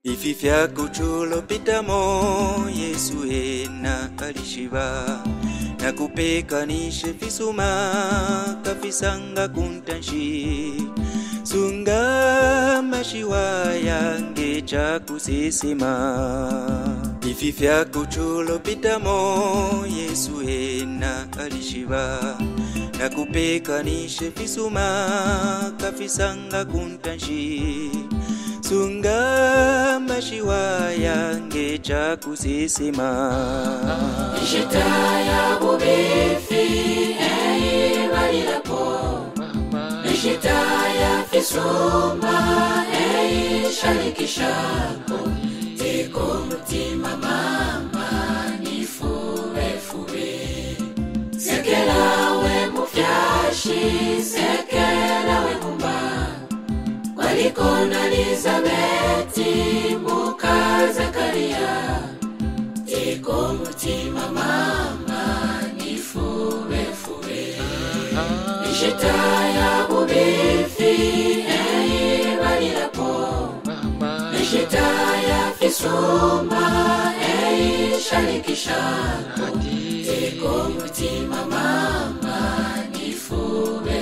Ififya kuchulo pitamo Yesu ena alishiba na kupekanishe fisuma kafisanga kuntanshi sunga mashiwa yange cha kusisima. Ififya kuchulo pitamo Yesu ena alishiba na kupekanishe fisuma kafisanga kuntanshi sunga mashiwa yange cha kusisima. Ishitaya bubifi balirapo Ishitaya fisuma shalikishako Teko mutima mama nifuwe Sekela we mufyashi sekela we mumba Walikona Elizabeti muka Zakaria Teko mutima mama nifuwe Ishitaya bubifi balirapo Ishitaya fisuma shalikishako Teko mutima mama nifuwe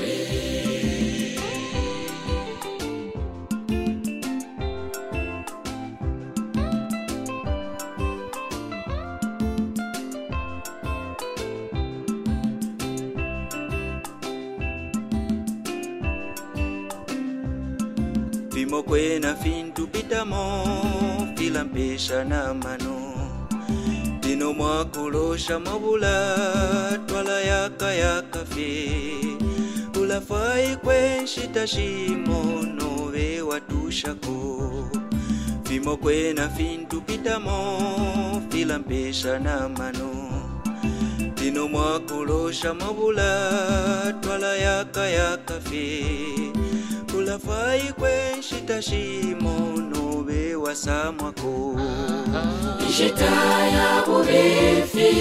Fimo kwena fintu pitamo filampesha na mano Dino mwakulosha mabula twala yaka fe Ulafai kwenshita shimo nowe watushako Fimo kwena fintu pitamo filampesha na mano Dino mwakulosha mabula twala yaka fe Ulafai kwenshita shimo nobe wasamwako Ishitaya bubifi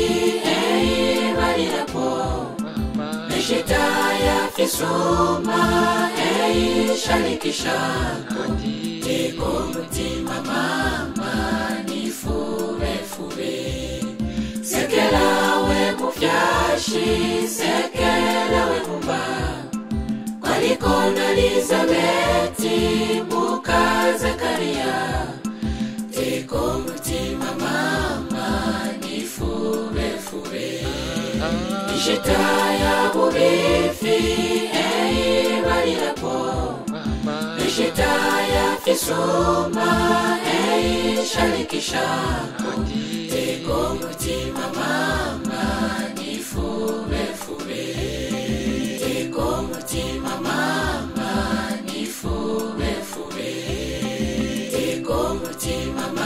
balirapo Ishitaya fisuma shalikishako Teko mutima mama nifuwe Sekela we mufyashi sekela we mumba Walikona Elizabeti muka Zakaria Teko mutima mama nifuwe Ishitaya bubifi balirapo Ishitaya fisuma shalikishako Teko mutima mama nifuwe Teko mutima mama nifuwe Teko mutima mama